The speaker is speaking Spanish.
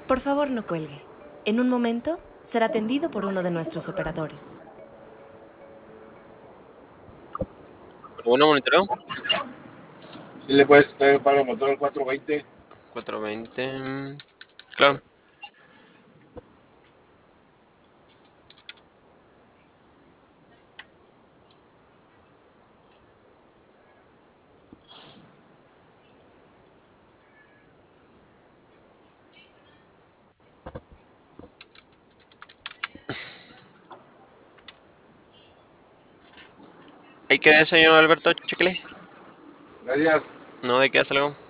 Por favor, no cuelgue. En un momento será atendido por uno de nuestros operadores. Bueno, monitoreo. Si le puedes traer para el motor al 420. 420. Claro. ¿Hay que señor Alberto? Chequele. Gracias. No, de qué, hasta luego.